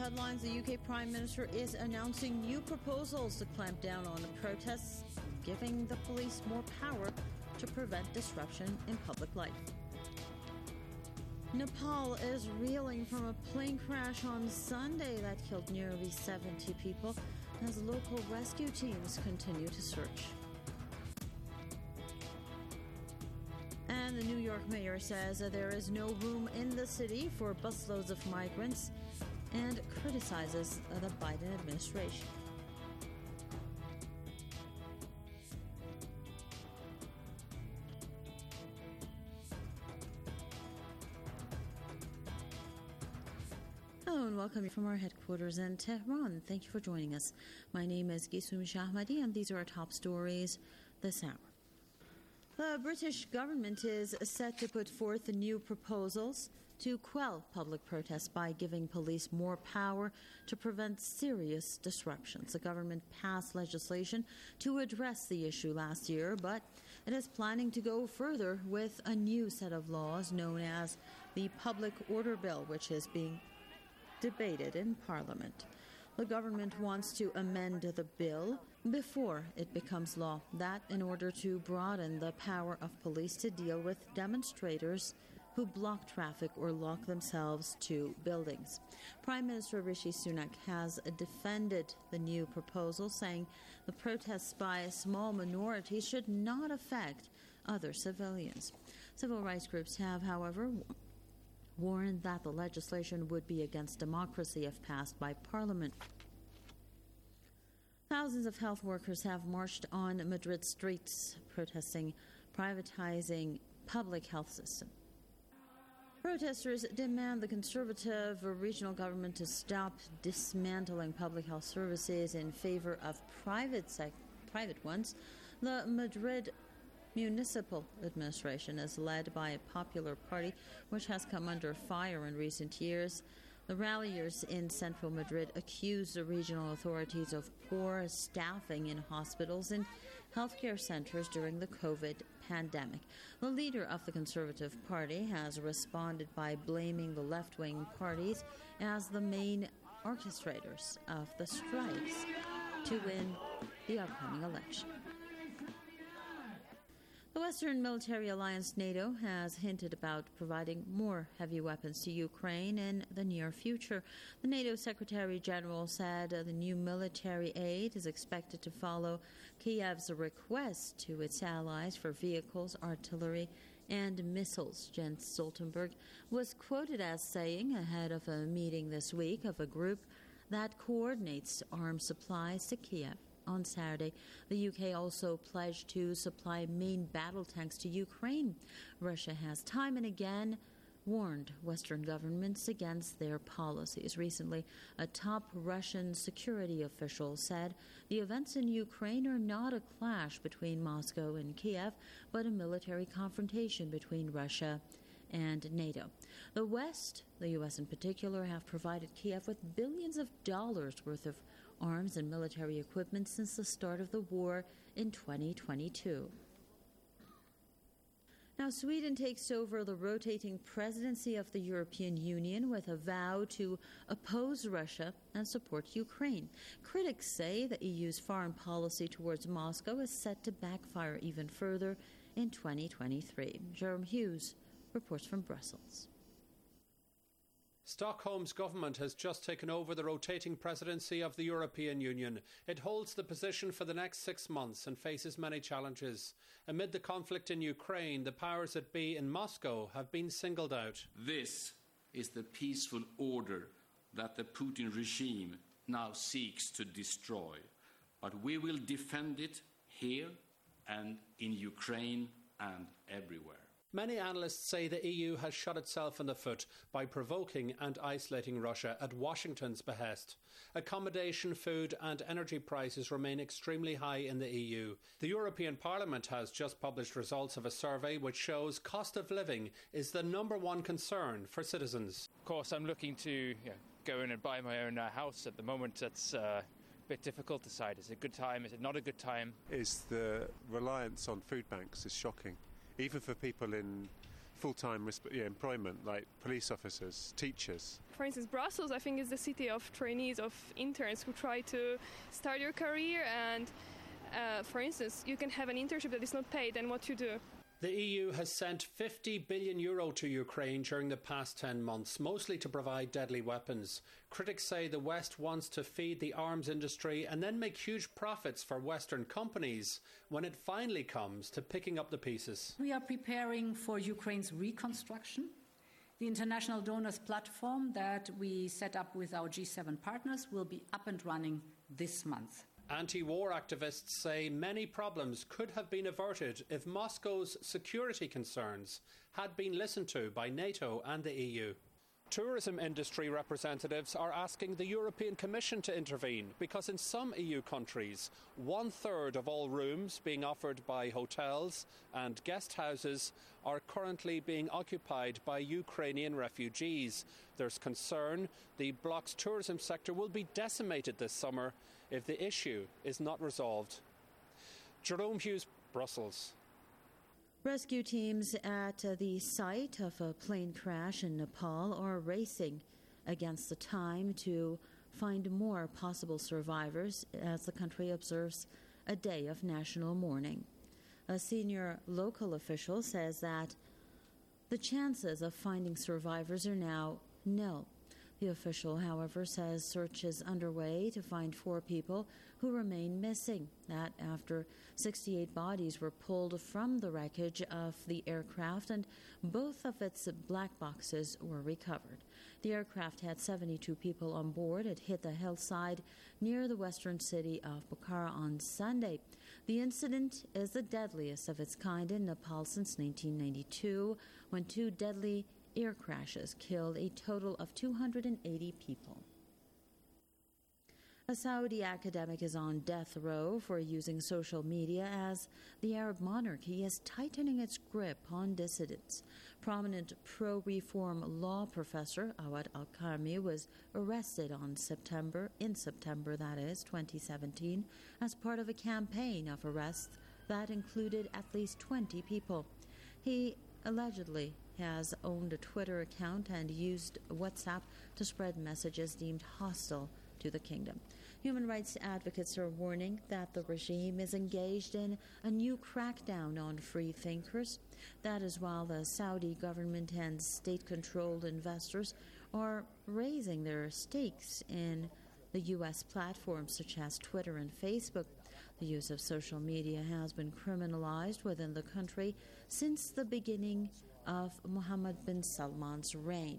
headlines, the UK Prime Minister is announcing new proposals to clamp down on the protests, giving the police more power to prevent disruption in public life. Nepal is reeling from a plane crash on Sunday that killed nearly 70 people as local rescue teams continue to search. And the New York mayor says that there is no room in the city for busloads of migrants and criticizes the Biden administration. Hello and welcome from our headquarters in Tehran. Thank you for joining us. My name is Gisum Shahmadi and these are our top stories this hour. The British government is set to put forth new proposals to quell public protests by giving police more power to prevent serious disruptions. The government passed legislation to address the issue last year, but it is planning to go further with a new set of laws known as the Public Order Bill, which is being debated in Parliament. The government wants to amend the bill before it becomes law, that in order to broaden the power of police to deal with demonstrators who block traffic or lock themselves to buildings. Prime Minister Rishi Sunak has defended the new proposal, saying the protests by a small minority should not affect other civilians. Civil rights groups have, however, warned that the legislation would be against democracy if passed by Parliament. Thousands of health workers have marched on Madrid streets protesting privatizing public health system. Protesters demand the Conservative regional government to stop dismantling public health services in favor of private ones. The Madrid Municipal administration is led by a popular party which has come under fire in recent years. The ralliers in central Madrid accuse the regional authorities of poor staffing in hospitals and healthcare centers during the COVID pandemic. The leader of the Conservative Party has responded by blaming the left-wing parties as the main orchestrators of the strikes to win the upcoming election. The Western military alliance NATO has hinted about providing more heavy weapons to Ukraine in the near future. The NATO Secretary General said the new military aid is expected to follow Kiev's request to its allies for vehicles, artillery, and missiles. Jens Stoltenberg was quoted as saying ahead of a meeting this week of a group that coordinates arms supplies to Kiev. On Saturday, the UK also pledged to supply main battle tanks to Ukraine. Russia has time and again warned Western governments against their policies. Recently, a top Russian security official said the events in Ukraine are not a clash between Moscow and Kiev, but a military confrontation between Russia and NATO. The West, the U.S. in particular, have provided Kiev with billions of dollars worth of arms and military equipment since the start of the war in 2022. Now, Sweden takes over the rotating presidency of the European Union with a vow to oppose Russia and support Ukraine. Critics say the EU's foreign policy towards Moscow is set to backfire even further in 2023. Jerome Hughes reports from Brussels. Stockholm's government has just taken over the rotating presidency of the European Union. It holds the position for the next 6 months and faces many challenges. Amid the conflict in Ukraine, the powers that be in Moscow have been singled out. This is the peaceful order that the Putin regime now seeks to destroy. But we will defend it here and in Ukraine and everywhere. Many analysts say the EU has shot itself in the foot by provoking and isolating Russia at Washington's behest. Accommodation, food and energy prices remain extremely high in the EU. The European Parliament has just published results of a survey which shows cost of living is the number one concern for citizens. Of course, I'm looking to go in and buy my own house. At the moment, that's a bit difficult to decide. Is it a good time? Is it not a good time? The reliance on food banks is shocking. Even for people in full-time employment, like police officers, teachers. For instance, Brussels, I think, is the city of trainees, of interns who try to start your career, and for instance, you can have an internship that is not paid, and what you do. The EU has sent €50 billion to Ukraine during the past 10 months, mostly to provide deadly weapons. Critics say the West wants to feed the arms industry and then make huge profits for Western companies when it finally comes to picking up the pieces. We are preparing for Ukraine's reconstruction. The international donors platform that we set up with our G7 partners will be up and running this month. Anti-war activists say many problems could have been averted if Moscow's security concerns had been listened to by NATO and the EU. Tourism industry representatives are asking the European Commission to intervene because in some EU countries, 1/3 of all rooms being offered by hotels and guest houses are currently being occupied by Ukrainian refugees. There's concern the bloc's tourism sector will be decimated this summer if the issue is not resolved. Jerome Hughes, Brussels. Rescue teams at the site of a plane crash in Nepal are racing against the time to find more possible survivors as the country observes a day of national mourning. A senior local official says that the chances of finding survivors are now nil. The official, however, says search is underway to find 4 people who remain missing. That after 68 bodies were pulled from the wreckage of the aircraft and both of its black boxes were recovered. The aircraft had 72 people on board. It hit the hillside near the western city of Pokhara on Sunday. The incident is the deadliest of its kind in Nepal since 1992, when 2 deadly air crashes killed a total of 280 people. A Saudi academic is on death row for using social media as the Arab monarchy is tightening its grip on dissidents. Prominent pro-reform law professor Awad Al-Karmi was arrested in September 2017, as part of a campaign of arrests that included at least 20 people. He allegedly has owned a Twitter account and used WhatsApp to spread messages deemed hostile to the kingdom. Human rights advocates are warning that the regime is engaged in a new crackdown on free thinkers. That is while the Saudi government and state-controlled investors are raising their stakes in the U.S. platforms such as Twitter and Facebook. The use of social media has been criminalized within the country since the beginning of Mohammed bin Salman's reign.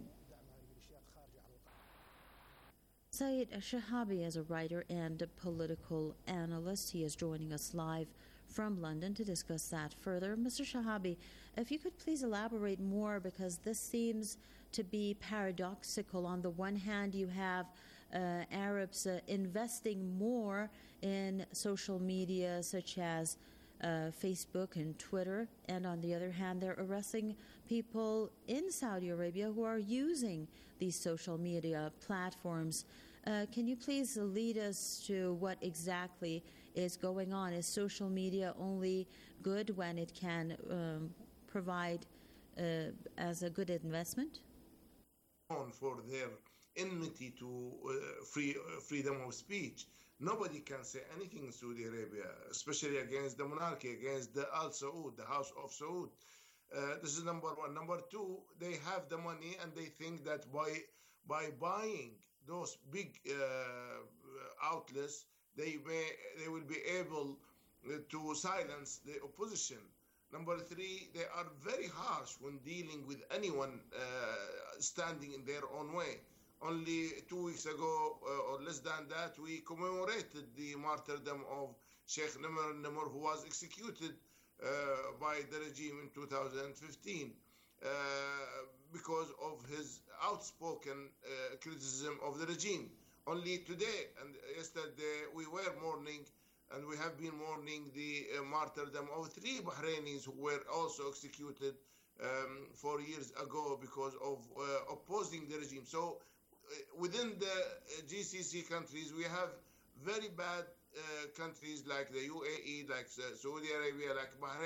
Saeed Shahabi is a writer and a political analyst. He is joining us live from London to discuss that further. Mr. Shahabi, if you could please elaborate more, because this seems to be paradoxical. On the one hand, you have Arabs investing more in social media such as Facebook and Twitter, and on the other hand, they're arresting people in Saudi Arabia who are using these social media platforms. Can you please lead us to what exactly is going on? Is social media only good when it can provide as a good investment? For their enmity to freedom of speech. Nobody can say anything in Saudi Arabia, especially against the monarchy, against the Al Saud, the House of Saud. This is number one. Number two, they have the money and they think that by buying those big outlets, they will be able to silence the opposition. Number three, they are very harsh when dealing with anyone standing in their own way. Only 2 weeks ago, or less than that, we commemorated the martyrdom of Sheikh Nimr, who was executed by the regime in 2015 because of his outspoken criticism of the regime. Only today and yesterday, we were mourning, and we have been mourning the martyrdom of 3 Bahrainis who were also executed 4 years ago because of opposing the regime. So within the GCC countries, we have very bad countries like the UAE, like Saudi Arabia, like Bahrain,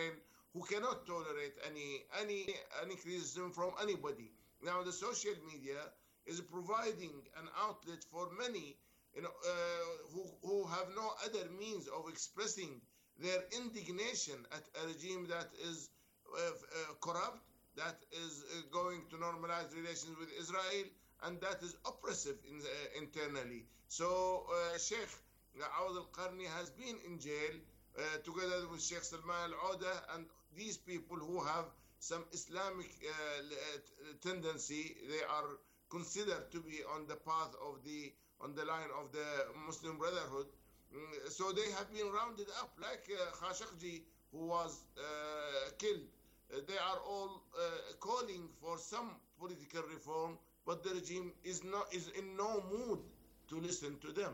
who cannot tolerate any criticism from anybody. Now, the social media is providing an outlet for many, who have no other means of expressing their indignation at a regime that is corrupt, that is going to normalize relations with Israel, and that is oppressive internally. So Sheikh Awad al-Qarni has been in jail together with Sheikh Salman al-Auda, and these people who have some Islamic tendency, they are considered to be on the path of on the line of the Muslim Brotherhood. So they have been rounded up, like Khashoggi, who was killed. They are all calling for some political reform, but the regime is in no mood to listen to them.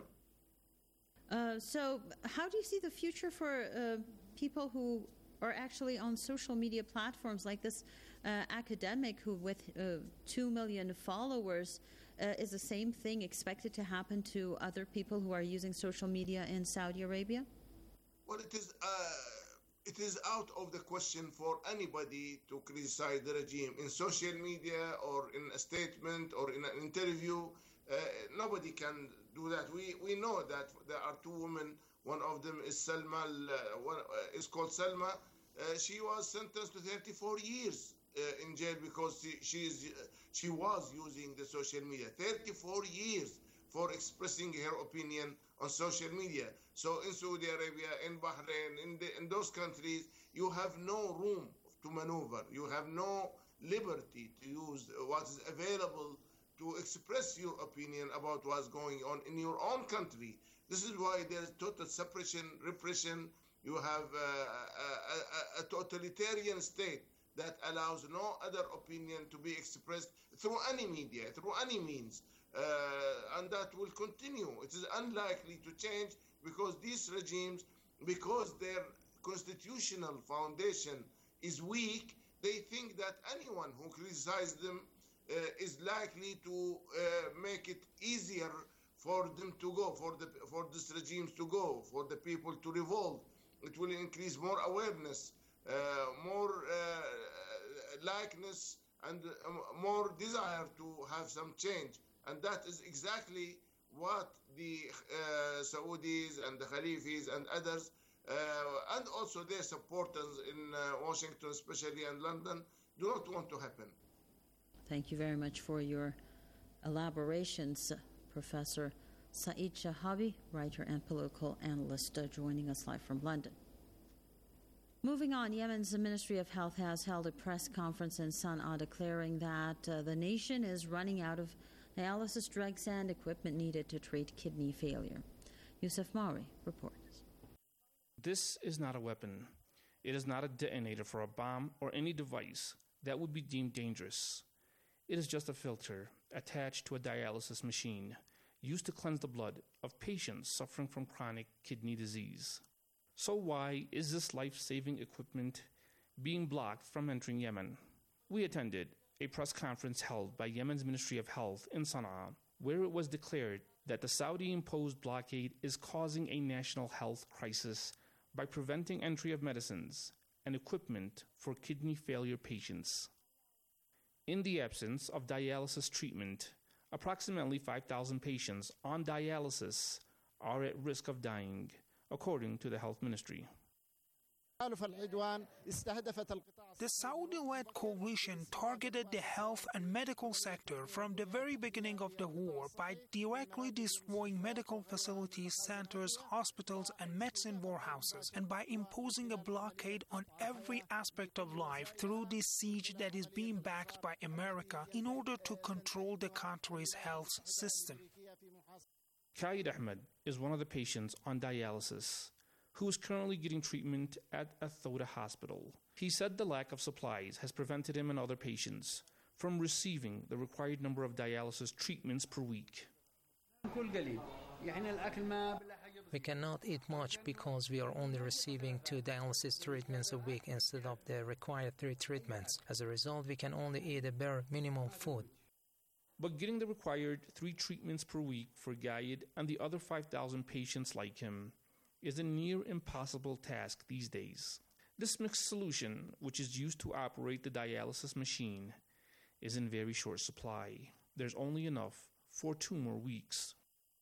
So how do you see the future for people who are actually on social media platforms like this academic who with 2 million followers? Is the same thing expected to happen to other people who are using social media in Saudi Arabia? Well, it is out of the question for anybody to criticize the regime in social media or in a statement or in an interview. Nobody can do that. We know that there are two women. One of them is Salma. One is called Salma. She was sentenced to 34 years in jail because she was using the social media. 34 years for expressing her opinion on social media. So in Saudi Arabia, in Bahrain, in those countries, you have no room to maneuver. You have no liberty to use what is available to express your opinion about what's going on in your own country. This is why there's total suppression, repression. You have a totalitarian state that allows no other opinion to be expressed through any media, through any means. And that will continue. It is unlikely to change because these regimes, because their constitutional foundation is weak, they think that anyone who criticizes them is likely to make it easier for them to go, for these regimes to go, for the people to revolt. It will increase more awareness, more likeness, and more desire to have some change. And that is exactly what the Saudis and the Khalifis and others, and also their supporters in Washington especially and London, do not want to happen. Thank you very much for your elaborations, Professor Saeed Shahabi, writer and political analyst, joining us live from London. Moving on, Yemen's Ministry of Health has held a press conference in Sana'a declaring that the nation is running out of dialysis drugs and equipment needed to treat kidney failure. Yusuf Mauri reports. This is not a weapon. It is not a detonator for a bomb or any device that would be deemed dangerous. It is just a filter attached to a dialysis machine used to cleanse the blood of patients suffering from chronic kidney disease. So why is this life-saving equipment being blocked from entering Yemen? We attended a press conference held by Yemen's Ministry of Health in Sana'a, where it was declared that the Saudi-imposed blockade is causing a national health crisis by preventing entry of medicines and equipment for kidney failure patients. In the absence of dialysis treatment, approximately 5,000 patients on dialysis are at risk of dying, according to the Health Ministry. The Saudi-led coalition targeted the health and medical sector from the very beginning of the war by directly destroying medical facilities, centers, hospitals, and medicine warehouses, and by imposing a blockade on every aspect of life through this siege that is being backed by America in order to control the country's health system. Khalid Ahmed is one of the patients on dialysis, who is currently getting treatment at a Thoda hospital. He said the lack of supplies has prevented him and other patients from receiving the required number of dialysis treatments per week. We cannot eat much because we are only receiving 2 dialysis treatments a week instead of the required 3 treatments. As a result, we can only eat a bare minimum food. But getting the required 3 treatments per week for Gayed and the other 5,000 patients like him is a near impossible task these days. This mixed solution, which is used to operate the dialysis machine, is in very short supply. There's only enough for 2 more weeks.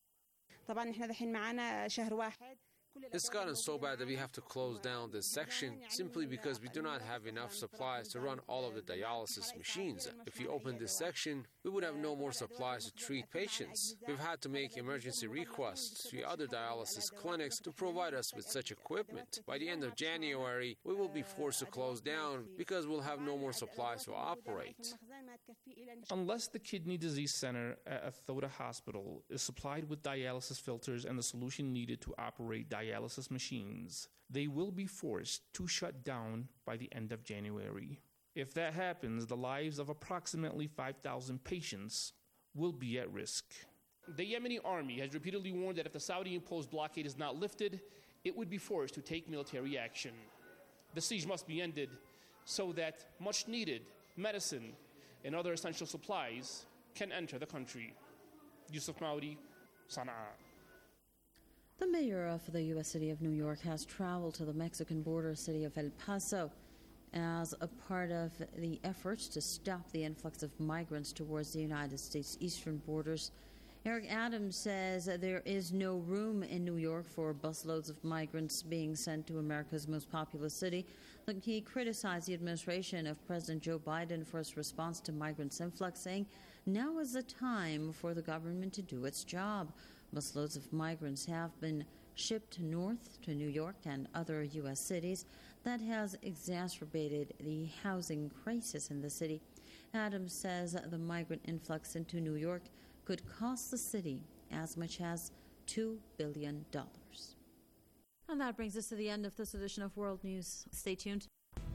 It's gotten so bad that we have to close down this section simply because we do not have enough supplies to run all of the dialysis machines. If we open this section, we would have no more supplies to treat patients. We've had to make emergency requests to other dialysis clinics to provide us with such equipment. By the end of January, we will be forced to close down because we'll have no more supplies to operate. Unless the Kidney Disease Center at Athoda Hospital is supplied with dialysis filters and the solution needed to operate dialysis machines, they will be forced to shut down by the end of January. If that happens, the lives of approximately 5,000 patients will be at risk. The Yemeni army has repeatedly warned that if the Saudi-imposed blockade is not lifted, it would be forced to take military action. The siege must be ended so that much-needed medicine and other essential supplies can enter the country. Yusuf Maudi, Sana'a. The mayor of the U.S. city of New York has traveled to the Mexican border city of El Paso as a part of the efforts to stop the influx of migrants towards the United States eastern borders. Eric Adams says there is no room in New York for busloads of migrants being sent to America's most populous city. He criticized the administration of President Joe Biden for its response to migrants' influx, saying now is the time for the government to do its job. Busloads of migrants have been shipped north to New York and other U.S. cities. That has exacerbated the housing crisis in the city. Adams says the migrant influx into New York could cost the city as much as $2 billion. And that brings us to the end of this edition of World News. Stay tuned.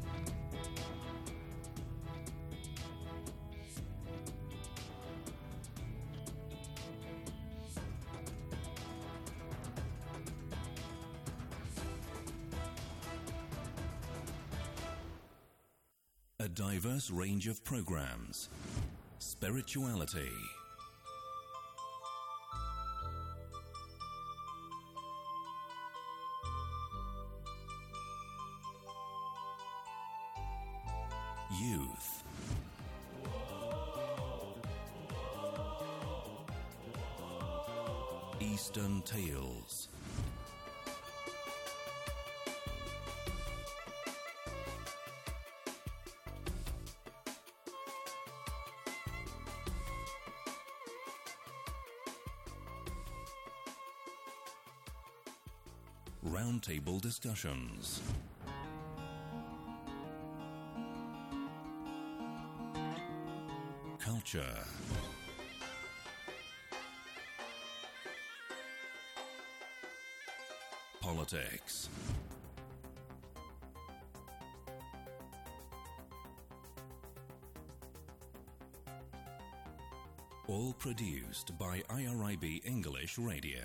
A diverse range of programs. Spirituality. Youth. Eastern Tales. Roundtable discussions. Culture. Politics. All produced by IRIB English Radio.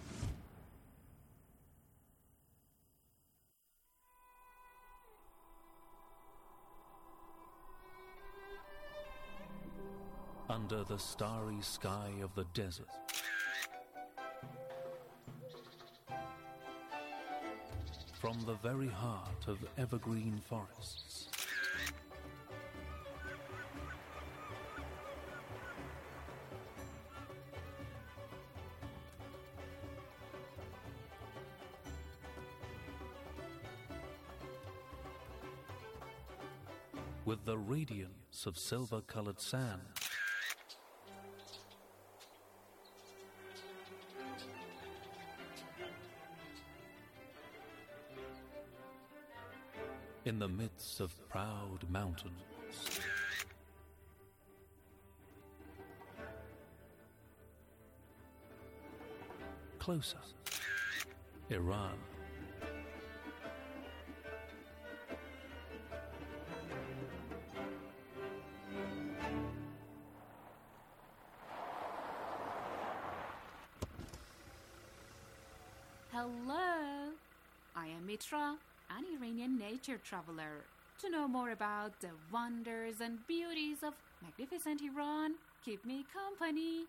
Under the starry sky of the desert, from the very heart of evergreen forests, with the radiance of silver-colored sand, in the midst of proud mountains, closer, Iran. Hello, I am Mitra, an Iranian nature traveler. To know more about the wonders and beauties of magnificent Iran, keep me company.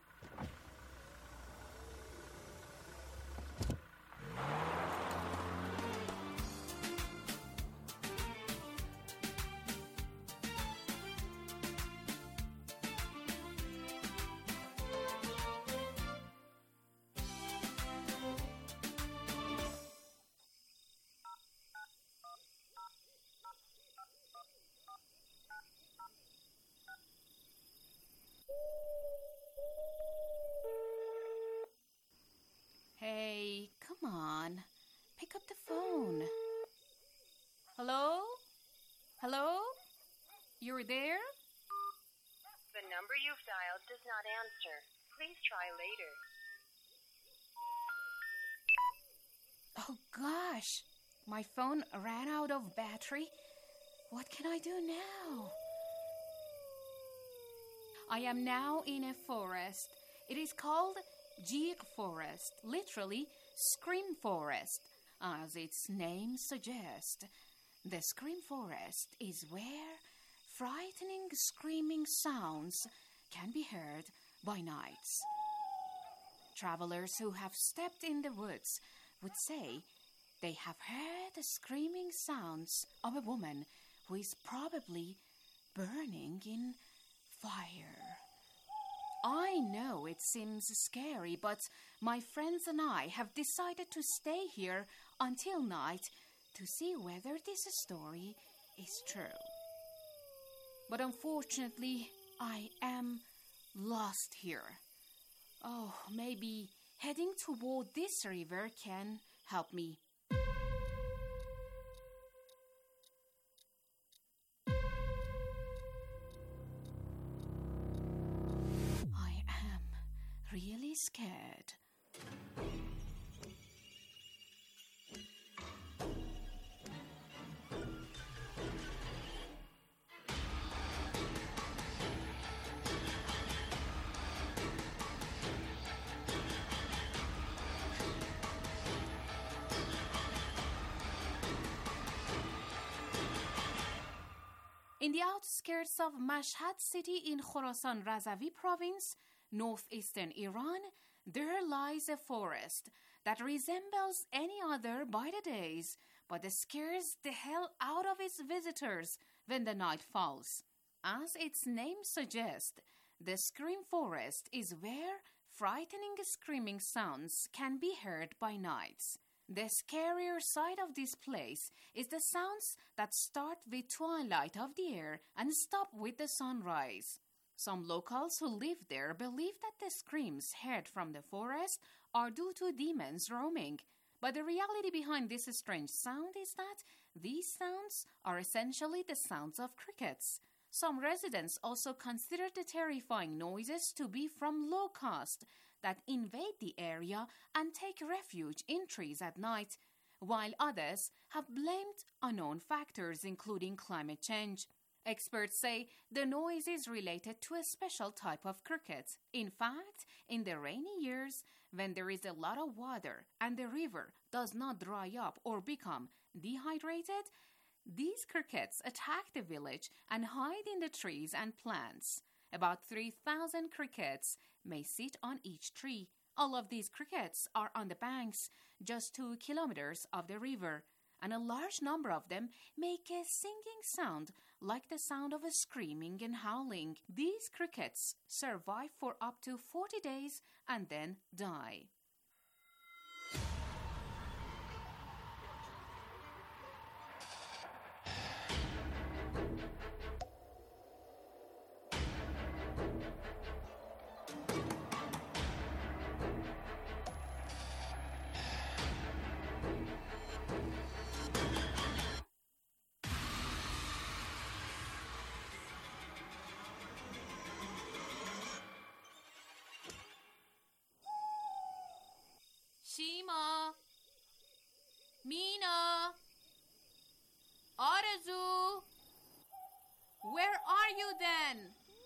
Hey, come on. Pick up the phone. Hello? Hello? You're there? The number you've dialed does not answer. Please try later. Oh gosh, my phone ran out of battery. What can I do now? I am now in a forest. It is called Jig Forest, literally Scream Forest. As its name suggests, the Scream Forest is where frightening screaming sounds can be heard by nights. Travelers who have stepped in the woods would say they have heard the screaming sounds of a woman who is probably burning in fire. I know it seems scary, but my friends and I have decided to stay here until night to see whether this story is true. But unfortunately, I am lost here. Oh, maybe heading toward this river can help me. I am really scared. In the outskirts of Mashhad city in Khorasan Razavi province, northeastern Iran, there lies a forest that resembles any other by the days, but scares the hell out of its visitors when the night falls. As its name suggests, the Scream Forest is where frightening screaming sounds can be heard by nights. The scarier side of this place is the sounds that start with twilight of the air and stop with the sunrise. Some locals who live there believe that the screams heard from the forest are due to demons roaming. But the reality behind this strange sound is that these sounds are essentially the sounds of crickets. Some residents also consider the terrifying noises to be from locusts that invade the area and take refuge in trees at night, while others have blamed unknown factors including climate change. Experts say the noise is related to a special type of cricket. In fact, in the rainy years, when there is a lot of water and the river does not dry up or become dehydrated, these crickets attack the village and hide in the trees and plants. About 3,000 crickets may sit on each tree. All of these crickets are on the banks, just 2 kilometers of the river, and a large number of them make a singing sound like the sound of a screaming and howling. These crickets survive for up to 40 days and then die. Shima, Mina, Arzu, where are you then?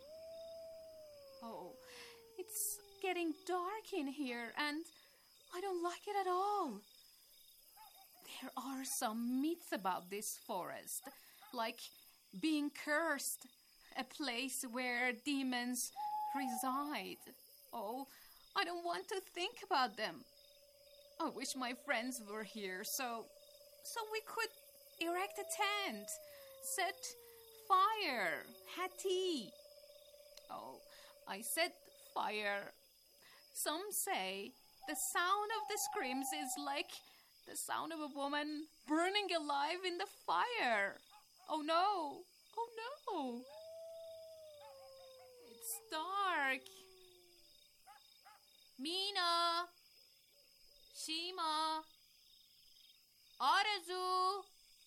Oh, it's getting dark in here and I don't like it at all. There are some myths about this forest, like being cursed, a place where demons reside. Oh, I don't want to think about them. I wish my friends were here so we could erect a tent, set fire, have tea. Oh, I said fire. Some say the sound of the screams is like the sound of a woman burning alive in the fire. Oh no, oh no. It's dark. شیما آرزو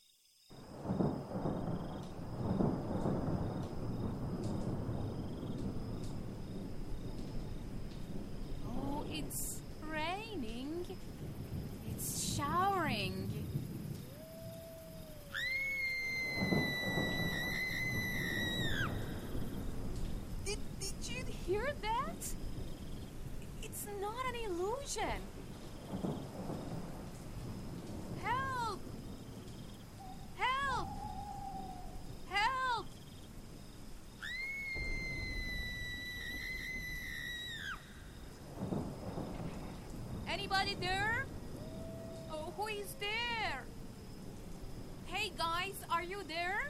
Oh, it's raining. It's showering. Did you hear that? It's not an illusion. Help! Help! Help! Anybody there? Oh, who is there? Hey guys, are you there?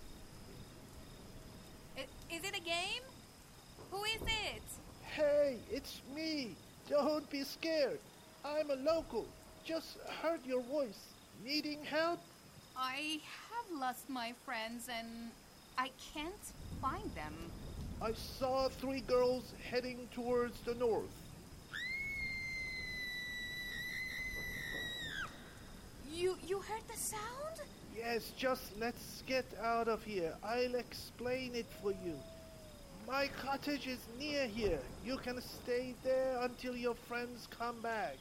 Is it a game? Who is it? Hey, it's me. Don't be scared. I'm a local. Just heard your voice. Needing help? I have lost my friends and I can't find them. I saw 3 girls heading towards the north. You heard the sound? Yes, just let's get out of here. I'll explain it for you. My cottage is near here. You can stay there until your friends come back.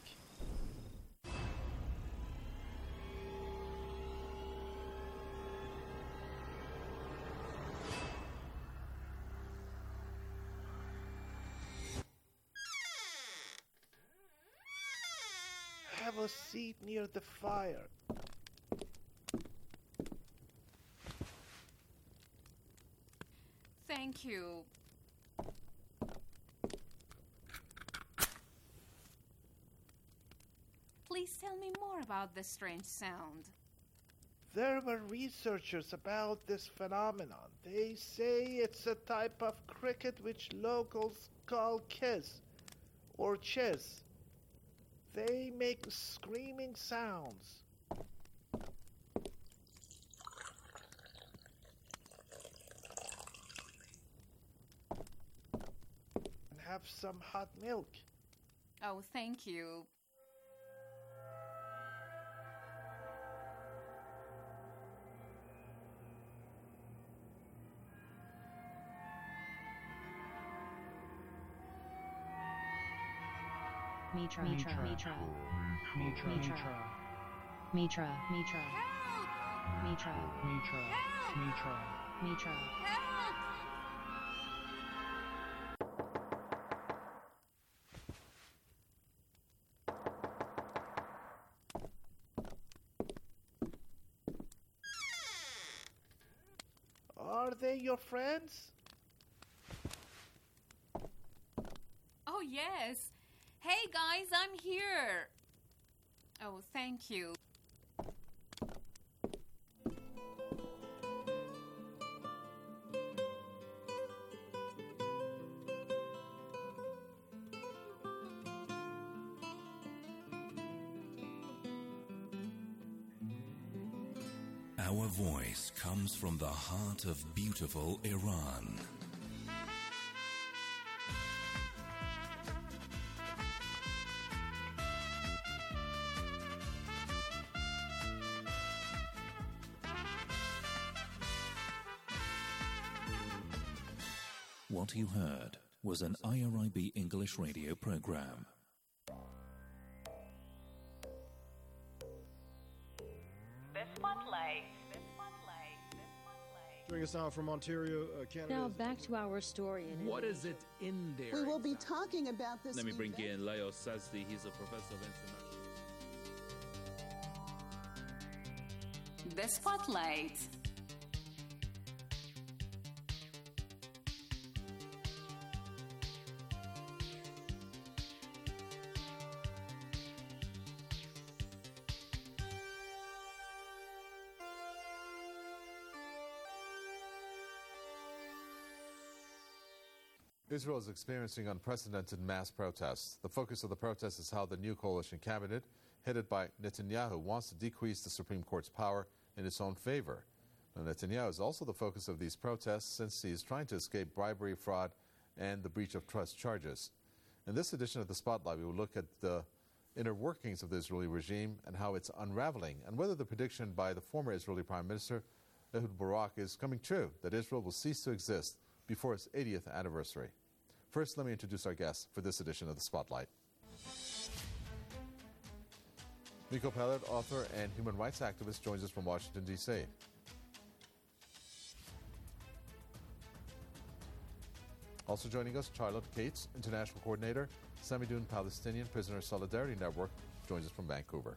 Have a seat near the fire. Thank you. Please tell me more about this strange sound. There were researchers about this phenomenon. They say it's a type of cricket which locals call kes, or ches. They make screaming sounds. And have some hot milk. Oh, thank you. Mitra, Mitra, Mitra, Mitra, Mitra, Mitra, Mitra, Mitra, Mitra, Mitra, Mitra. Are they your friends? Oh, yes. Hey guys, I'm here. Oh, thank you. Our voice comes from the heart of beautiful Iran. What you heard was an IRIB English radio program. Joining us now from Ontario, Canada. Now back to our story. What is it in there? We will be talking about this. Let me bring in Leo Sazdi. He's a professor of international. The Spotlight. Israel is experiencing unprecedented mass protests. The focus of the protests is how the new coalition cabinet, headed by Netanyahu, wants to decrease the Supreme Court's power in its own favor. Now, Netanyahu is also the focus of these protests since he is trying to escape bribery, fraud, and the breach of trust charges. In this edition of The Spotlight, we will look at the inner workings of the Israeli regime and how it's unraveling, and whether the prediction by the former Israeli Prime Minister Ehud Barak is coming true, that Israel will cease to exist before its 80th anniversary. First, let me introduce our guests for this edition of The Spotlight. Miko Peled, author and human rights activist, joins us from Washington, D.C. Also joining us, Charlotte Cates, International Coordinator, Samidoun Palestinian Prisoner Solidarity Network, joins us from Vancouver.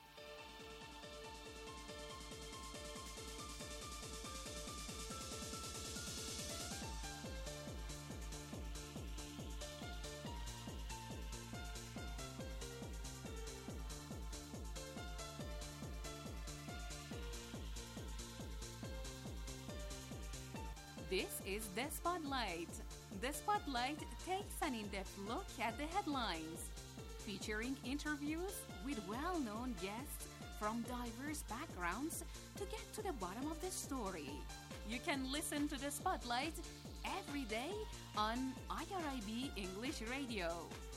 This is The Spotlight. The Spotlight takes an in-depth look at the headlines, featuring interviews with well-known guests from diverse backgrounds to get to the bottom of the story. You can listen to The Spotlight every day on IRIB English Radio.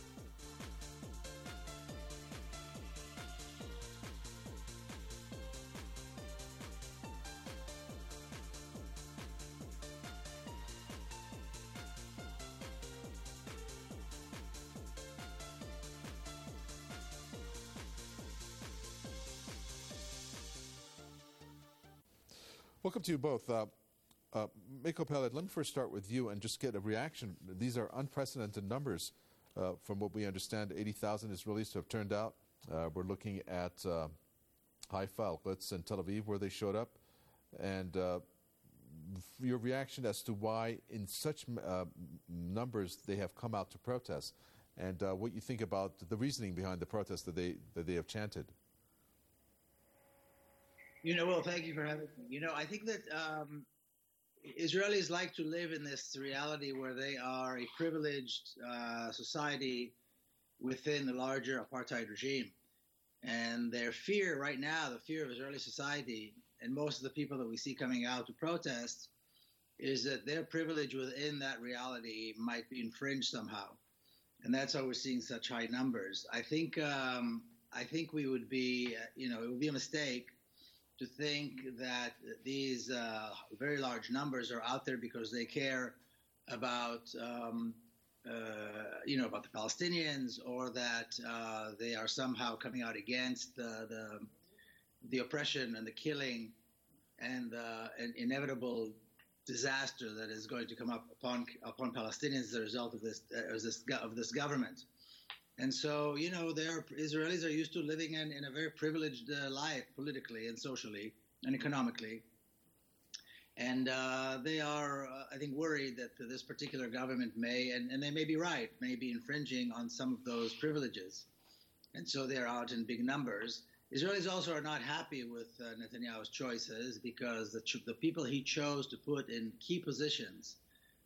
Welcome to you both. Miko Peled, let me first start with you and just get a reaction. These are unprecedented numbers. From what we understand, 80,000 Israelis have turned out. We're looking at Haifa, Al-Quds, and Tel Aviv, where they showed up. And your reaction as to why in such numbers they have come out to protest, and what you think about the reasoning behind the protest that they have chanted. Well, thank you for having me. I think that Israelis like to live in this reality where they are a privileged society within the larger apartheid regime. And their fear right now, the fear of Israeli society, and most of the people that we see coming out to protest, is that their privilege within that reality might be infringed somehow. And that's why we're seeing such high numbers. I think we would be, it would be a mistake to think that these very large numbers are out there because they care about, about the Palestinians, or that they are somehow coming out against the oppression and the killing and an inevitable disaster that is going to come up upon Palestinians as a result of this government. And so, Israelis are used to living in a very privileged life politically and socially and economically. And they are, I think, worried that this particular government may, and they may be right, may be infringing on some of those privileges. And so they're out in big numbers. Israelis also are not happy with Netanyahu's choices because the people he chose to put in key positions,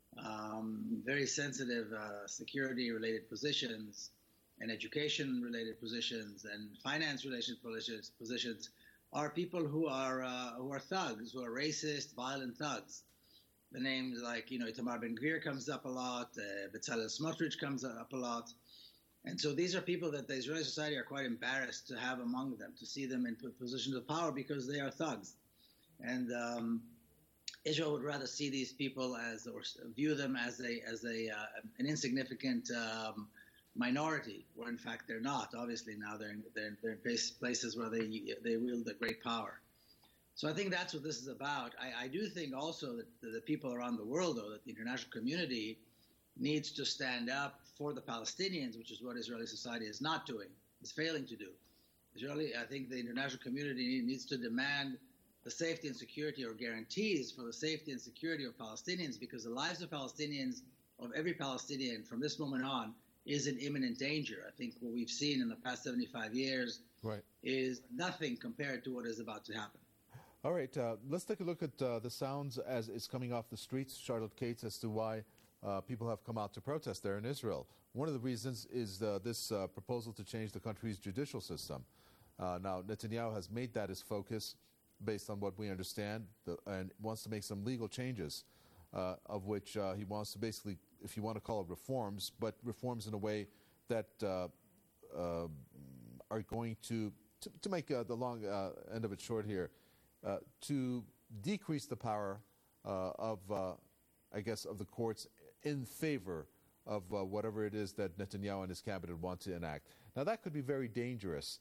very sensitive security-relaed positions, and education-related positions and finance-related positions, are people who are thugs, who are racist, violent thugs. The names like Itamar Ben-Gvir comes up a lot, Bezalel Smotrich comes up a lot, and so these are people that the Israeli society are quite embarrassed to have among them, to see them in positions of power because they are thugs, and Israel would rather see these people or view them as an insignificant minority, where in fact they're not. Obviously now they're in places where they wield a great power. So I think that's what this is about. I do think also that the people around the world, though, that the international community needs to stand up for the Palestinians, which is what Israeli society is not doing, is failing to do. I think the international community needs to demand the safety and security, or guarantees for the safety and security of Palestinians, because the lives of Palestinians, of every Palestinian from this moment on, is in imminent danger. I think what we've seen in the past 75 years is nothing compared to what is about to happen. All right, let's take a look at the sounds as it's coming off the streets, Charlotte Cates, as to why people have come out to protest there in Israel. One of the reasons is this proposal to change the country's judicial system. Now, Netanyahu has made that his focus based on what we understand, and wants to make some legal changes, of which he wants to basically, if you want to call it reforms, but reforms in a way that are going to make the long end of it short here, to decrease the power of the courts in favor of whatever it is that Netanyahu and his cabinet want to enact. Now, that could be very dangerous.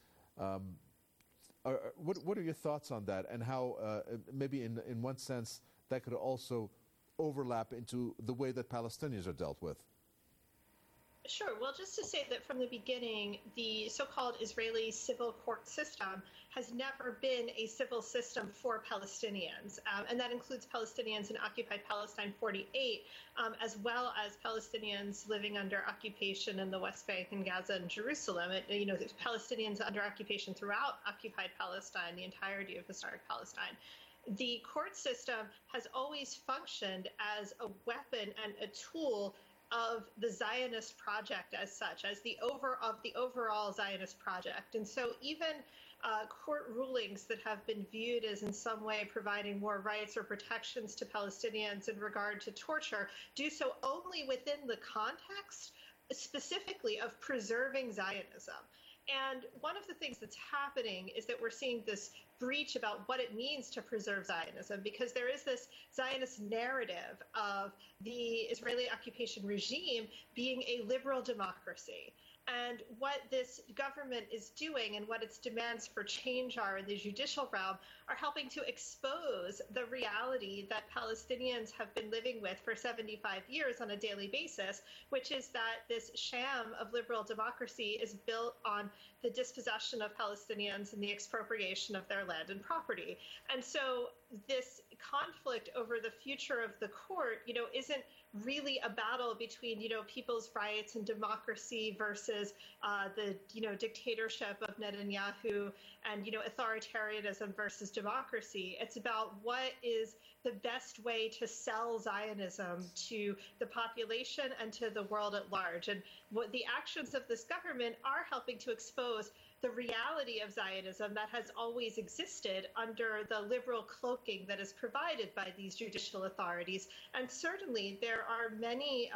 What are your thoughts on that, and how maybe in one sense that could also overlap into the way that Palestinians are dealt with? Sure. Well, just to say that from the beginning, the so-called Israeli civil court system has never been a civil system for Palestinians, and that includes Palestinians in occupied Palestine 48, as well as Palestinians living under occupation in the West Bank and Gaza and Jerusalem. Palestinians under occupation throughout occupied Palestine, the entirety of historic Palestine. The court system has always functioned as a weapon and a tool of the Zionist project as such, as the overall Zionist project. And so even court rulings that have been viewed as in some way providing more rights or protections to Palestinians in regard to torture do so only within the context specifically of preserving Zionism. And one of the things that's happening is that we're seeing this breach about what it means to preserve Zionism, because there is this Zionist narrative of the Israeli occupation regime being a liberal democracy. And what this government is doing and what its demands for change are in the judicial realm are helping to expose the reality that Palestinians have been living with for 75 years on a daily basis, which is that this sham of liberal democracy is built on the dispossession of Palestinians and the expropriation of their land and property. And so this conflict over the future of the court, isn't really a battle between, people's rights and democracy versus the, dictatorship of Netanyahu and, authoritarianism versus democracy. It's about what is the best way to sell Zionism to the population and to the world at large. And what the actions of this government are helping to expose the reality of Zionism that has always existed under the liberal cloaking that is provided by these judicial authorities. And certainly there are many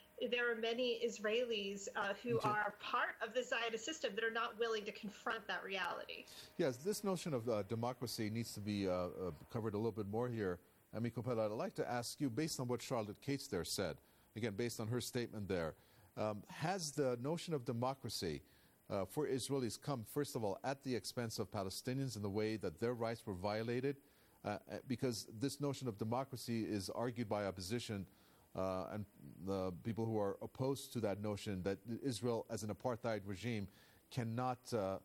Israelis who are part of the Zionist system that are not willing to confront that reality. Yes, this notion of democracy needs to be covered a little bit more here. Ami Koppel, I'd like to ask you, based on what Charlotte Cates there said, again, based on her statement there, has the notion of democracy for Israelis come, first of all, at the expense of Palestinians in the way that their rights were violated? Because this notion of democracy is argued by opposition and the people who are opposed to that notion, that Israel as an apartheid regime cannot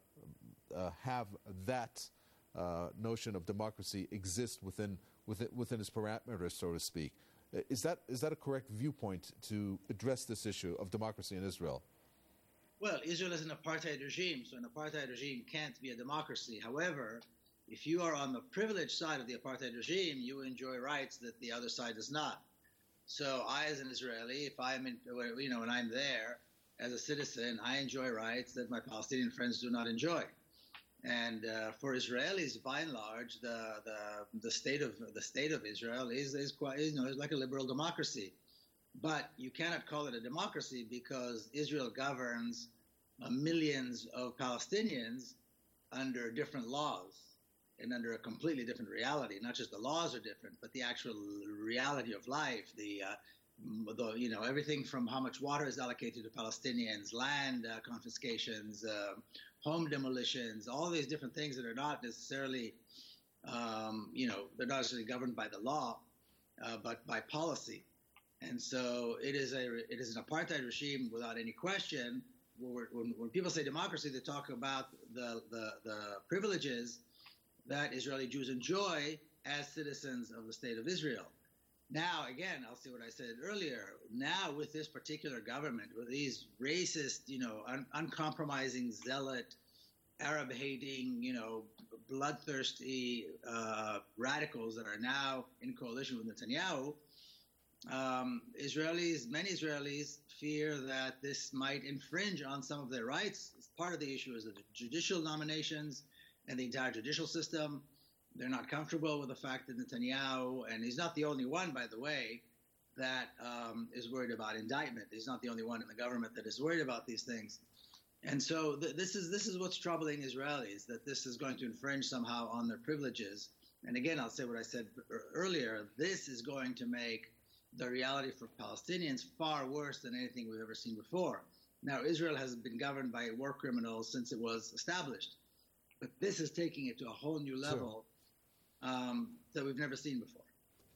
have that notion of democracy exist within its parameters, so to speak. Is that a correct viewpoint to address this issue of democracy in Israel? Well, Israel is an apartheid regime, so an apartheid regime can't be a democracy. However, if you are on the privileged side of the apartheid regime, you enjoy rights that the other side does not. So I, as an Israeli, if I'm when I'm there as a citizen, I enjoy rights that my Palestinian friends do not enjoy. And for Israelis, by and large, the state of Israel is quite, is like a liberal democracy. But you cannot call it a democracy because Israel governs millions of Palestinians under different laws and under a completely different reality. Not just the laws are different, but the actual reality of life, everything from how much water is allocated to Palestinians, land confiscations, home demolitions, all these different things that are not necessarily, they're not necessarily governed by the law, but by policy. And so it is an apartheid regime without any question. When people say democracy, they talk about the privileges that Israeli Jews enjoy as citizens of the state of Israel. Now, again, I'll say what I said earlier. Now, with this particular government, with these racist, uncompromising, zealot, Arab-hating, bloodthirsty radicals that are now in coalition with Netanyahu, many Israelis fear that this might infringe on some of their rights. Part of the issue is the judicial nominations and the entire judicial system. They're not comfortable with the fact that Netanyahu, and he's not the only one, by the way, that is worried about indictment. He's not the only one in the government that is worried about these things. And so this is what's troubling Israelis, that this is going to infringe somehow on their privileges. And again, I'll say what I said earlier. This is going to make the reality for Palestinians far worse than anything we've ever seen before. Now, Israel has been governed by war criminals since it was established. But this is taking it to a whole new level that we've never seen before.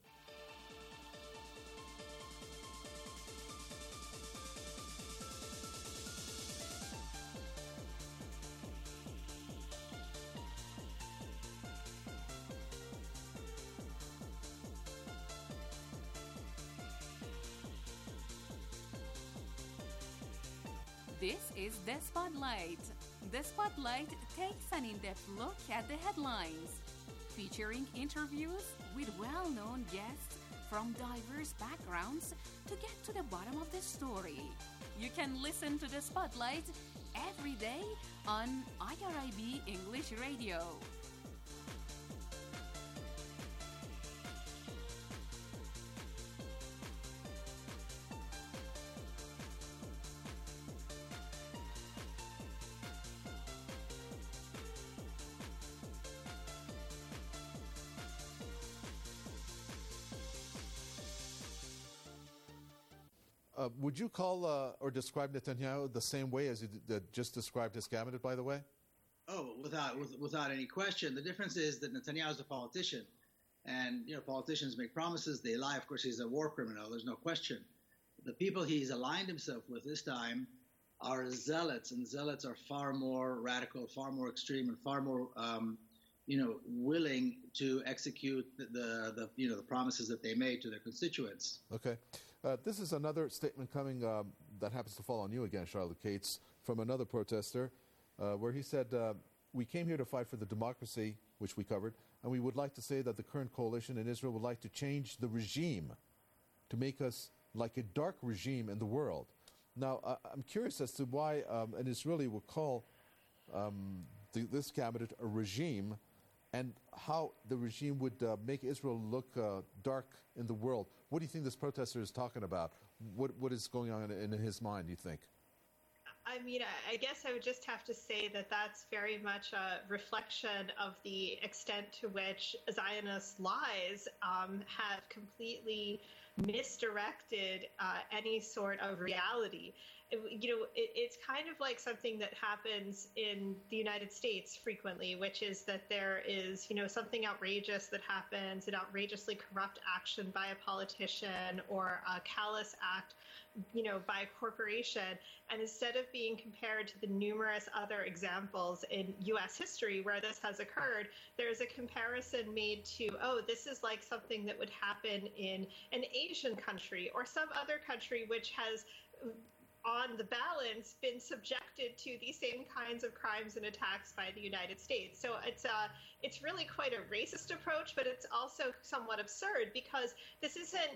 This is The Spotlight. The Spotlight takes an in-depth look at the headlines, featuring interviews with well-known guests from diverse backgrounds to get to the bottom of the story. You can listen to The Spotlight every day on IRIB English Radio. Would you call or describe Netanyahu the same way as you just described his cabinet, by the way? Oh, without any question. The difference is that Netanyahu is a politician. And, politicians make promises, they lie. Of course, he's a war criminal, there's no question. The people he's aligned himself with this time are zealots, and zealots are far more radical, far more extreme, and far more, willing to execute the promises that they made to their constituents. Okay. This is another statement coming that happens to fall on you again, Charlotte Cates, from another protester, where he said, we came here to fight for the democracy, which we covered, and we would like to say that the current coalition in Israel would like to change the regime to make us like a dark regime in the world. Now, I'm curious as to why an Israeli would call this cabinet a regime, and how the regime would make Israel look dark in the world. What do you think this protester is talking about? What is going on in his mind, do you think? I mean, I guess I would just have to say that that's very much a reflection of the extent to which Zionist lies have completely misdirected any sort of reality. It's kind of like something that happens in the United States frequently, which is that there is, something outrageous that happens, an outrageously corrupt action by a politician or a callous act, by a corporation. And instead of being compared to the numerous other examples in U.S. history where this has occurred, there's a comparison made to, this is like something that would happen in an Asian country or some other country which has, on the balance, been subjected to the same kinds of crimes and attacks by the United States. So it's really quite a racist approach, but it's also somewhat absurd because this isn't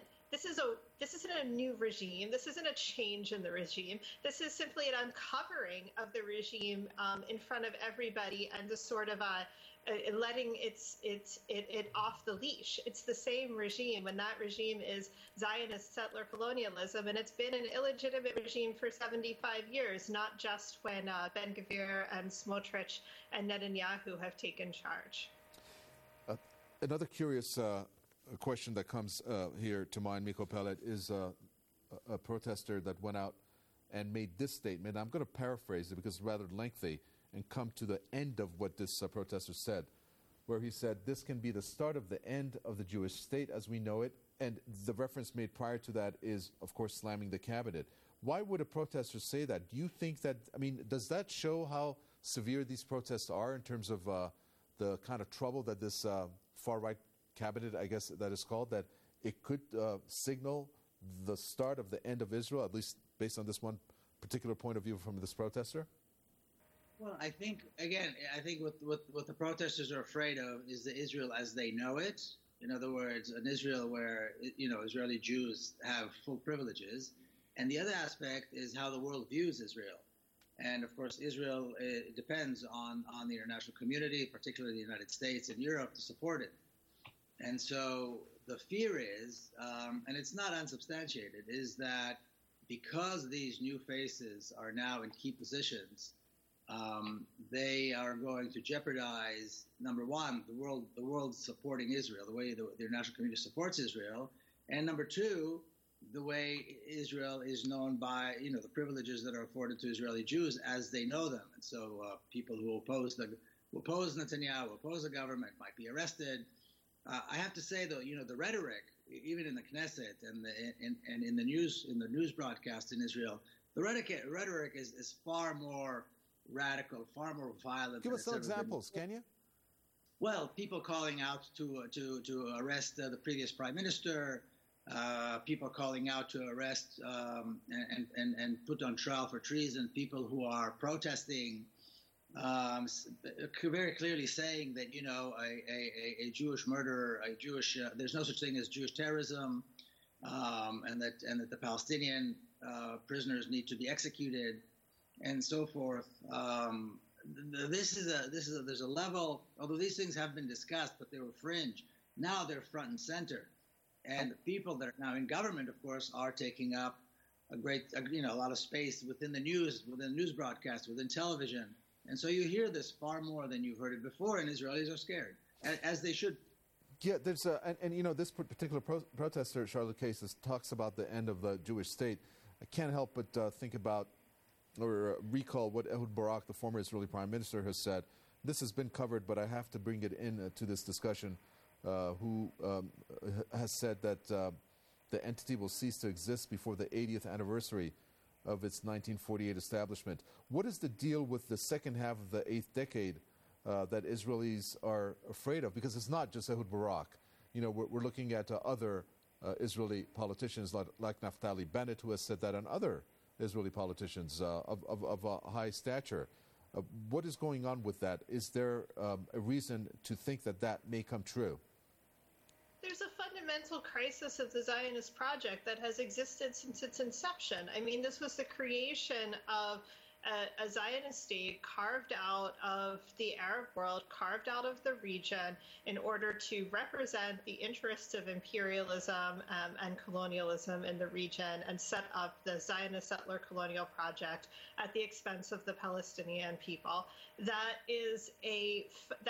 a new regime. This isn't a change in the regime. This is simply an uncovering of the regime in front of everybody and just sort of letting it off the leash. It's the same regime, and that regime is Zionist settler colonialism, and it's been an illegitimate regime for 75 years, not just when Ben-Gvir and Smotrich and Netanyahu have taken charge. Another curious question that comes here to mind, Miko Pellet, is a protester that went out and made this statement. I'm going to paraphrase it because it's rather lengthy and come to the end of what this protester said, where he said, this can be the start of the end of the Jewish state as we know it. And the reference made prior to that is, of course, slamming the cabinet. Why would a protester say that? Do you think that, does that show how severe these protests are in terms of the kind of trouble that this far-right cabinet, I guess that is called, that it could signal the start of the end of Israel, at least based on this one particular point of view from this protester? Well, I think what the protesters are afraid of is the Israel as they know it. In other words, an Israel where, Israeli Jews have full privileges. And the other aspect is how the world views Israel. And, of course, Israel depends on the international community, particularly the United States and Europe, to support it. And so the fear is, and it's not unsubstantiated, is that because these new faces are now in key positions, they are going to jeopardize, number one, the world supporting Israel, the way the international community supports Israel, and number two, the way Israel is known by, the privileges that are afforded to Israeli Jews as they know them. And so people who oppose Netanyahu, who oppose the government, might be arrested. I have to say, though, the rhetoric, even in the Knesset and in the news broadcast in Israel, the rhetoric is far more radical, far more violent. Give us some examples, can you? Well, people calling out to arrest the previous prime minister, people calling out to arrest and put on trial for treason people who are protesting, very clearly saying that a Jewish murderer, there's no such thing as Jewish terrorism, and that the Palestinian prisoners need to be executed, and so forth. There's a level. Although these things have been discussed, but they were fringe. Now they're front and center. And the people that are now in government, of course, are taking up a lot of space within the news broadcast, within television. And so you hear this far more than you've heard it before, and Israelis are scared, as they should. Yeah, there's this particular protester, Charlotte Cases, talks about the end of the Jewish state. I can't help but think about or recall what Ehud Barak, the former Israeli prime minister, has said. This has been covered, but I have to bring it in to this discussion. Who has said that the entity will cease to exist before the 80th anniversary of its 1948 establishment. What is the deal with the second half of the 8th decade that Israelis are afraid of? Because it's not just Ehud Barak. We're looking at other Israeli politicians like Naftali Bennett, who has said that, and other Israeli politicians of a high stature. What is going on with that? Is there a reason to think that may come true? There's a fundamental crisis of the Zionist project that has existed since its inception. I mean, this was the creation of a Zionist state carved out of the Arab world, carved out of the region in order to represent the interests of imperialism and colonialism in the region, and set up the Zionist settler colonial project at the expense of the Palestinian people. That is a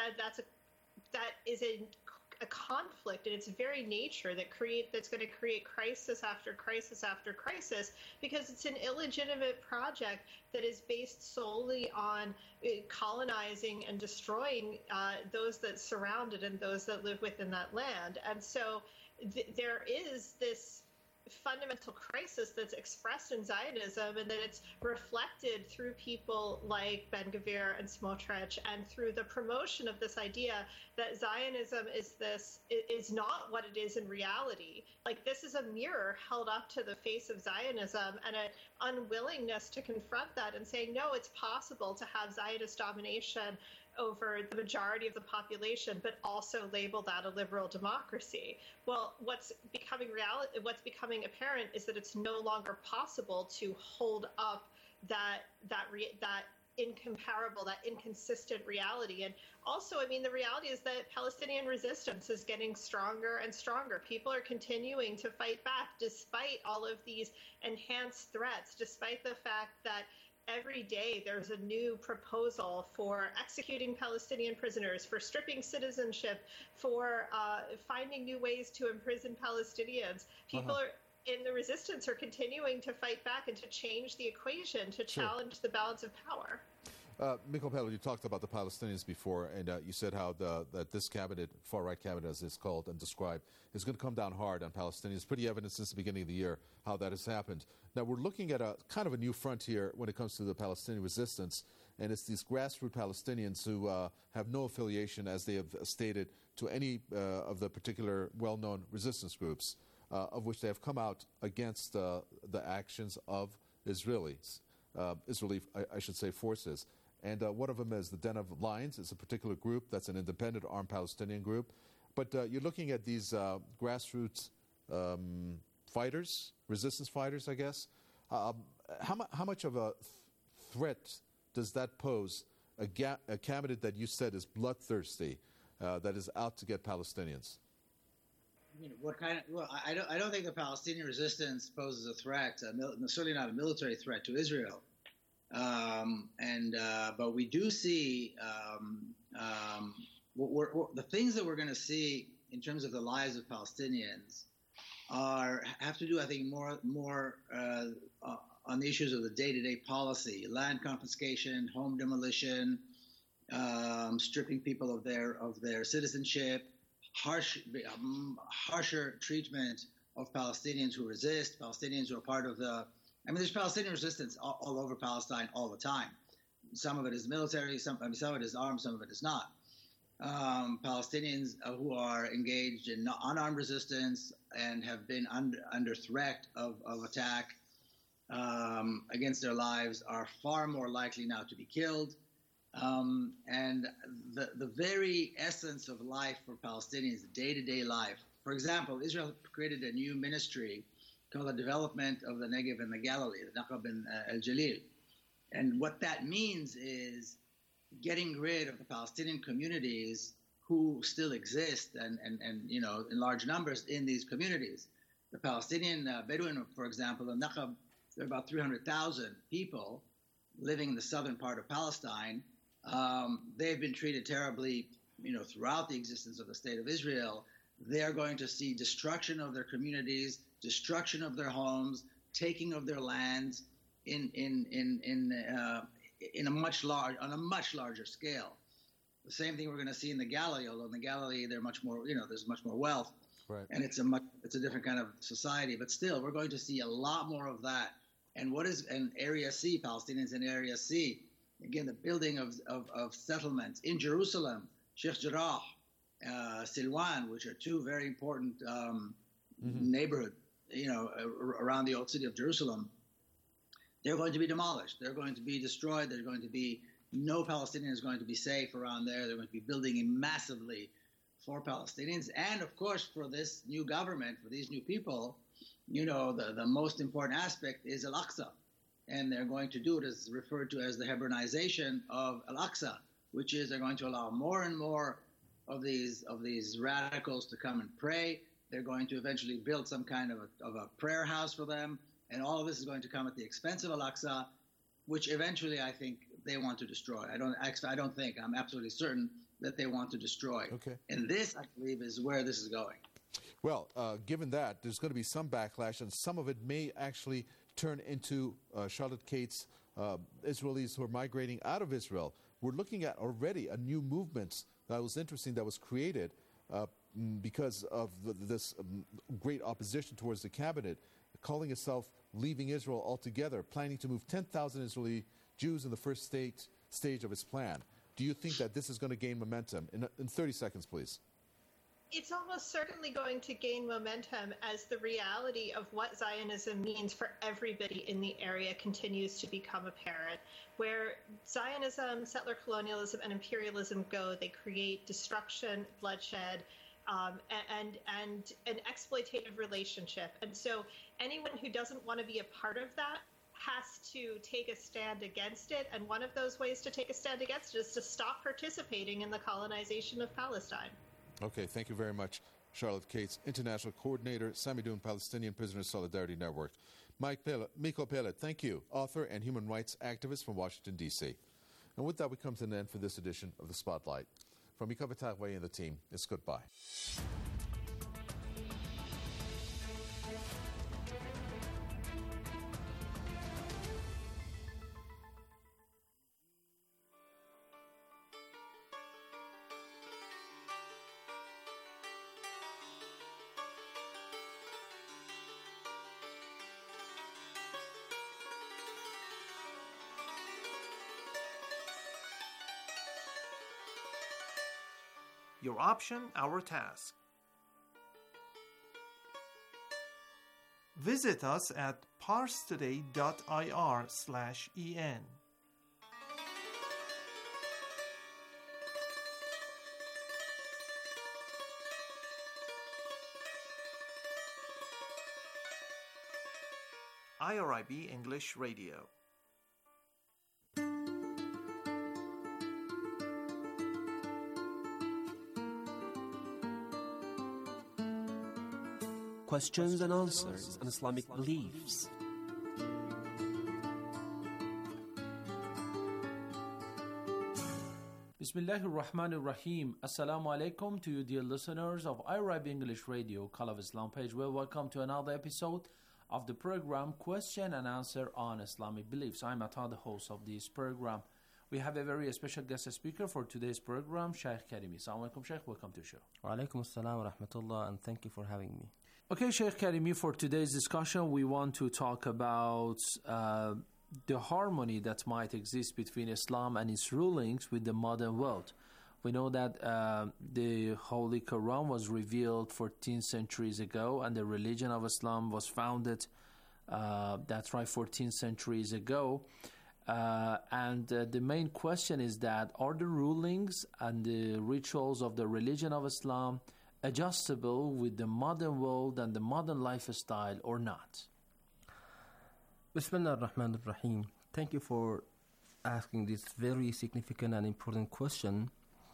conflict in its very nature that's going to create crisis after crisis after crisis, because it's an illegitimate project that is based solely on colonizing and destroying those that surround it and those that live within that land. And so there is this fundamental crisis that's expressed in Zionism, and that it's reflected through people like Ben-Gvir and Smotrich, and through the promotion of this idea that Zionism is not what it is in reality. Like, this is a mirror held up to the face of Zionism, and an unwillingness to confront that and saying, no, it's possible to have Zionist domination over the majority of the population, but also label that a liberal democracy. Well, what's becoming apparent is that it's no longer possible to hold up that incomparable, that inconsistent reality. And also, I mean, the reality is that Palestinian resistance is getting stronger and stronger. People are continuing to fight back despite all of these enhanced threats, despite the fact that every day there's a new proposal for executing Palestinian prisoners, for stripping citizenship, for finding new ways to imprison Palestinians. People in the resistance are continuing to fight back and to change the equation, to challenge the balance of power. Michael Pellet, you talked about the Palestinians before, and you said how that this cabinet, far-right cabinet as it's called and described, is going to come down hard on Palestinians. It's pretty evident since the beginning of the year how that has happened. Now, we're looking at a kind of a new frontier when it comes to the Palestinian resistance, and it's these grassroots Palestinians who have no affiliation, as they have stated, to any of the particular well-known resistance groups, of which they have come out against the actions of Israeli, I should say, forces. And one of them is the Den of Lions. It's a particular group that's an independent armed Palestinian group. But you're looking at these grassroots fighters, resistance fighters, I guess. How much of a threat does that pose, a cabinet that you said is bloodthirsty, that is out to get Palestinians? What kind of? Well, I don't think the Palestinian resistance poses a threat. Certainly not a military threat to Israel. But we do see the things that we're going to see in terms of the lives of Palestinians have to do, I think, more on the issues of the day-to-day policy, land confiscation, home demolition, stripping people of their citizenship, harsher treatment of Palestinians who resist, Palestinians who are part of there's Palestinian resistance all over Palestine all the time. Some of it is military, some of it is armed, some of it is not. Palestinians who are engaged in unarmed resistance and have been under threat of attack against their lives are far more likely now to be killed. And the very essence of life for Palestinians, day-to-day life. For example, Israel created a new ministry called the Development of the Negev and the Galilee, the Naqab and al-Jalil. And what that means is getting rid of the Palestinian communities who still exist and in large numbers in these communities. The Palestinian Bedouin, for example, the Naqab, there are about 300,000 people living in the southern part of Palestine. They've been treated terribly, throughout the existence of the State of Israel. They're going to see destruction of their communities, destruction of their homes, taking of their lands on a much larger scale. The same thing we're going to see in the Galilee, although in the Galilee they're much more, there's much more wealth, right. And it's a different kind of society. But still, we're going to see a lot more of that. And Area C, Palestinians in Area C, again, the building of settlements in Jerusalem, Sheikh Jarrah, Silwan, which are two very important neighborhoods, around the old city of Jerusalem. They're going to be demolished. They're going to be destroyed. There's going to be no Palestinian is going to be safe around there. They're going to be building massively for Palestinians. And, of course, for this new government, for these new people, the most important aspect is Al-Aqsa. And they're going to do it as referred to as the Hebronization of Al-Aqsa, which is they're going to allow more and more of these radicals to come and pray. They're going to eventually build some kind of a prayer house for them. And all of this is going to come at the expense of Al-Aqsa, which eventually I think they want to destroy. I'm absolutely certain that they want to destroy. Okay. And this, I believe, is where this is going. Well, given that, there's going to be some backlash, and some of it may actually turn into Charlotte Kate's Israelis who are migrating out of Israel. We're looking at already a new movement that was interesting that was created because of this great opposition towards the cabinet, calling itself Leaving Israel Altogether, planning to move 10,000 Israeli Jews in the first stage of its plan. Do you think that this is going to gain momentum? In 30 seconds, please. It's almost certainly going to gain momentum as the reality of what Zionism means for everybody in the area continues to become apparent. Where Zionism, settler colonialism, and imperialism go, they create destruction, bloodshed, and an exploitative relationship. And so anyone who doesn't want to be a part of that has to take a stand against it. And one of those ways to take a stand against it is to stop participating in the colonization of Palestine. Okay, thank you very much, Charlotte Cates, International Coordinator, Samidoun Palestinian Prisoners Solidarity Network. Miko Pellet, thank you, author and human rights activist from Washington, D.C. And with that, we come to an end for this edition of The Spotlight. From Mika Batagwe and the team, it's goodbye. Your option, our task. Visit us at parstoday.ir/en. IRIB English Radio. Questions and answers on Islamic beliefs. Bismillahir Rahmanir Rahim. Assalamu alaikum to you, dear listeners of Arab English Radio, Call of Islam page. Well, welcome to another episode of the program Question and Answer on Islamic Beliefs. I'm Ata, the host of this program. We have a very special guest speaker for today's program, Sheikh Karimi. Assalamu alaikum, Sheikh. Welcome to the show. Wa alaikum assalam wa rahmatullah, and thank you for having me. Okay, Sheikh Karimi, for today's discussion, we want to talk about the harmony that might exist between Islam and its rulings with the modern world. We know that the Holy Quran was revealed 14 centuries ago, and the religion of Islam was founded, 14 centuries ago. And the main question is that, are the rulings and the rituals of the religion of Islam adjustable with the modern world and the modern lifestyle or not? Bismillah ar-Rahman ar-Rahim. Thank you for asking this very significant and important question.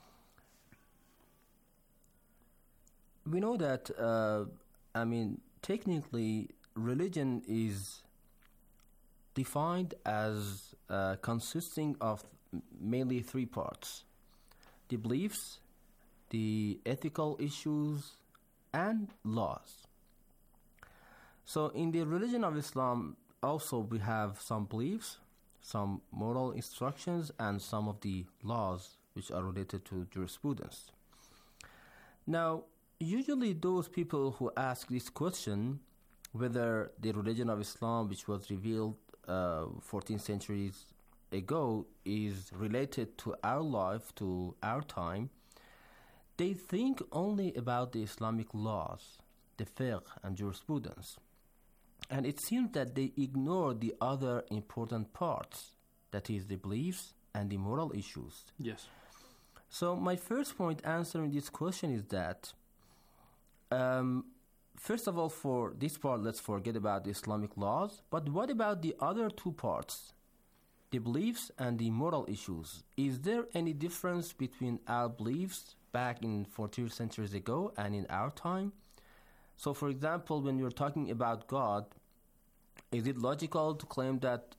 We know that, technically, religion is defined as consisting of mainly three parts: the beliefs, the ethical issues, and laws. So in the religion of Islam, also we have some beliefs, some moral instructions, and some of the laws which are related to jurisprudence. Now, usually those people who ask this question, whether the religion of Islam, which was revealed 14 centuries ago, is related to our life, to our time, they think only about the Islamic laws, the fiqh and jurisprudence. And it seems that they ignore the other important parts, that is the beliefs and the moral issues. Yes. So my first point answering this question is that, first of all, for this part, let's forget about the Islamic laws. But what about the other two parts, the beliefs and the moral issues? Is there any difference between our beliefs back in 14 centuries ago and in our time? So, for example, when you're talking about God, is it logical to claim that,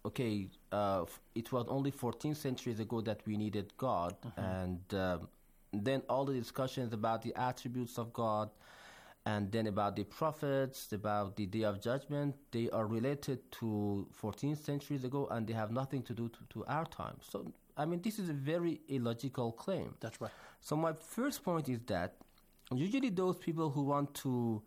it was only 14 centuries ago that we needed God, and then all the discussions about the attributes of God, and then about the prophets, about the Day of Judgment, they are related to 14 centuries ago, and they have nothing to do to our time. So, this is a very illogical claim. That's right. So my first point is that usually those people who want to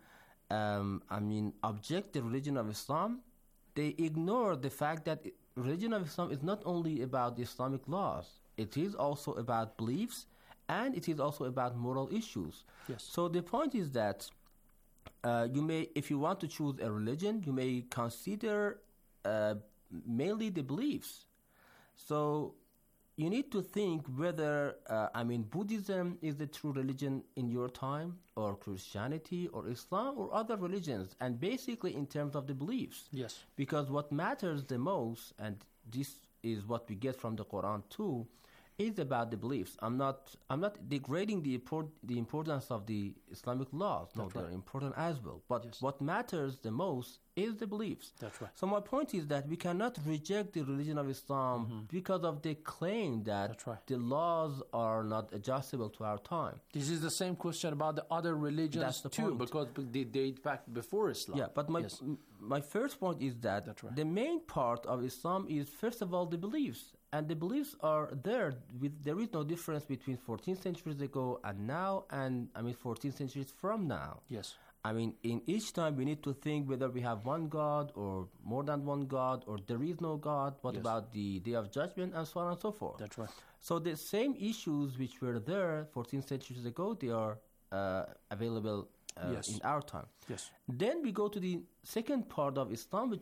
object the religion of Islam, they ignore the fact that religion of Islam is not only about the Islamic laws. It is also about beliefs, and it is also about moral issues. Yes. So the point is that you may, if you want to choose a religion, you may consider mainly the beliefs. So you need to think whether, Buddhism is the true religion in your time, or Christianity, or Islam, or other religions, and basically in terms of the beliefs. Yes. Because what matters the most, and this is what we get from the Quran too, is about the beliefs. I'm not degrading the importance of the Islamic laws. No, they're important as well. But what matters the most is the beliefs. That's right. So my point is that we cannot reject the religion of Islam because of the claim that the laws are not adjustable to our time. This is the same question about the other religions too, because they date back before Islam. Yeah, but my first point is that the main part of Islam is, first of all, the beliefs. And the beliefs are there. There is no difference between 14 centuries ago and now, and 14 centuries from now. Yes. In each time we need to think whether we have one God or more than one God, or there is no God. What about the Day of Judgment, and so on and so forth. That's right. So the same issues which were there 14 centuries ago, they are available in our time. Yes. Then we go to the second part of Islam, which